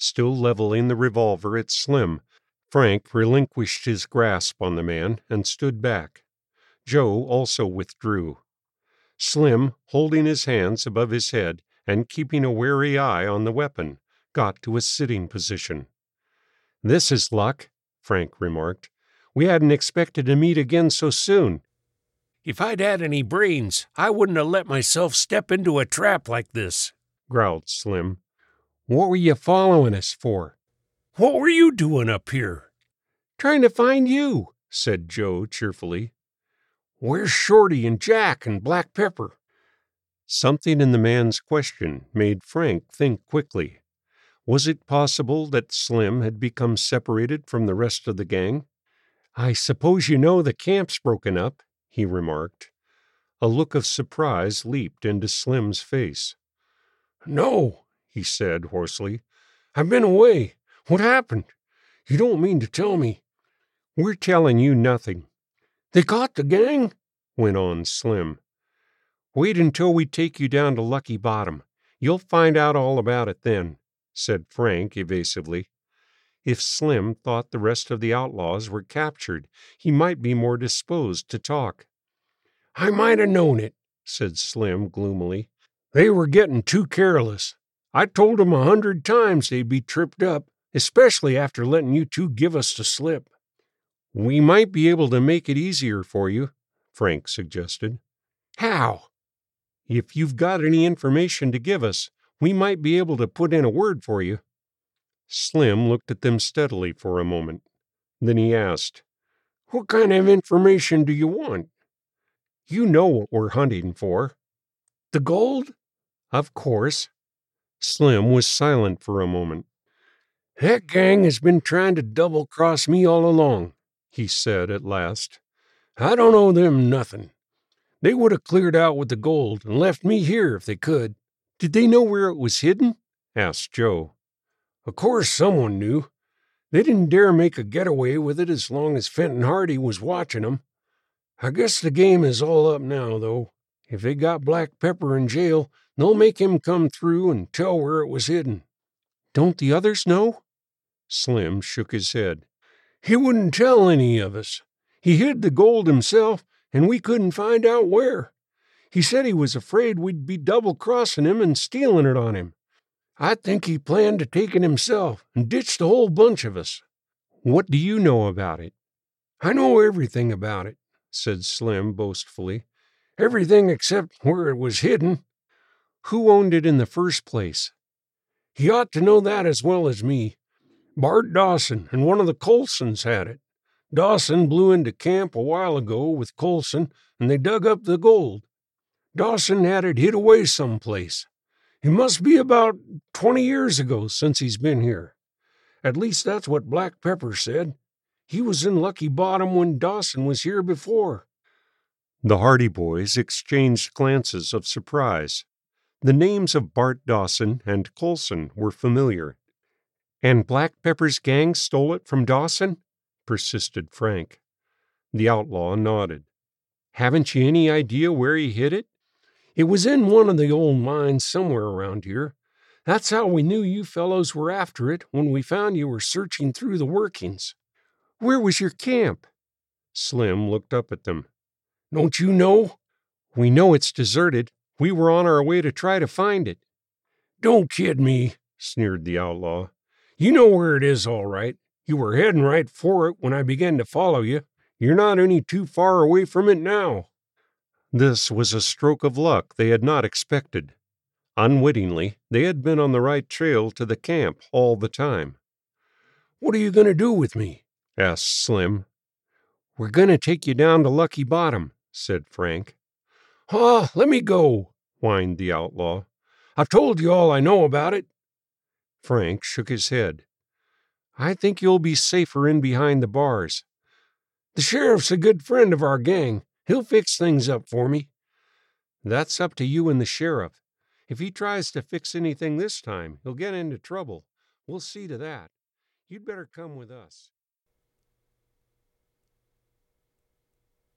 Still leveling the revolver at Slim, Frank relinquished his grasp on the man and stood back. Joe also withdrew. Slim, holding his hands above his head and keeping a wary eye on the weapon, got to a sitting position. "This is luck," Frank remarked. "We hadn't expected to meet again so soon." "If I'd had any brains, I wouldn't have let myself step into a trap like this," growled Slim. "What were you following us for?" "What were you doing up here?" "Trying to find you," said Joe cheerfully. "Where's Shorty and Jack and Black Pepper?" Something in the man's question made Frank think quickly. Was it possible that Slim had become separated from the rest of the gang? "I suppose you know the camp's broken up," he remarked. A look of surprise leaped into Slim's face. "No," he said hoarsely. "I've been away. What happened? You don't mean to tell me—" "We're telling you nothing." "They caught the gang?" went on Slim. "Wait until we take you down to Lucky Bottom. You'll find out all about it then," said Frank evasively. If Slim thought the rest of the outlaws were captured, he might be more disposed to talk. "I might have known it," said Slim gloomily. "They were getting too careless. I told them 100 times they'd be tripped up, especially after letting you two give us the slip." "We might be able to make it easier for you," Frank suggested. "How?" "If you've got any information to give us, we might be able to put in a word for you." Slim looked at them steadily for a moment. Then he asked, "What kind of information do you want?" "You know what we're hunting for." "The gold?" "Of course." Slim was silent for a moment. "That gang has been trying to double-cross me all along," he said at last. "I don't owe them nothing. They would have cleared out with the gold and left me here if they could." "Did they know where it was hidden?" asked Joe. "Of course someone knew. They didn't dare make a getaway with it as long as Fenton Hardy was watching them. I guess the game is all up now, though. If they got Black Pepper in jail, they'll make him come through and tell where it was hidden." "Don't the others know?" Slim shook his head. "He wouldn't tell any of us. He hid the gold himself, and we couldn't find out where. He said he was afraid we'd be double-crossing him and stealing it on him. I think he planned to take it himself and ditch the whole bunch of us." "What do you know about it?" "I know everything about it," said Slim boastfully. "Everything except where it was hidden." "Who owned it in the first place?" "He ought to know that as well as me. Bart Dawson and one of the Colsons had it. Dawson blew into camp a while ago with Colson, and they dug up the gold. Dawson had it hid away someplace. It must be about 20 years ago since he's been here. At least that's what Black Pepper said. He was in Lucky Bottom when Dawson was here before." The Hardy boys exchanged glances of surprise. The names of Bart Dawson and Colson were familiar. "And Black Pepper's gang stole it from Dawson?" persisted Frank. The outlaw nodded. "Haven't you any idea where he hid it?" "It was in one of the old mines somewhere around here. That's how we knew you fellows were after it when we found you were searching through the workings." "Where was your camp?" Slim looked up at them. "Don't you know?" "We know it's deserted. We were on our way to try to find it." "Don't kid me," sneered the outlaw. "You know where it is, all right. You were heading right for it when I began to follow you. You're not any too far away from it now." This was a stroke of luck they had not expected. Unwittingly, they had been on the right trail to the camp all the time. "What are you going to do with me?" asked Slim. "We're going to take you down to Lucky Bottom," said Frank. "Ah, let me go," whined the outlaw. "I've told you all I know about it." Frank shook his head. "I think you'll be safer in behind the bars." "The sheriff's a good friend of our gang. He'll fix things up for me." "That's up to you and the sheriff. If he tries to fix anything this time, he'll get into trouble. We'll see to that. You'd better come with us."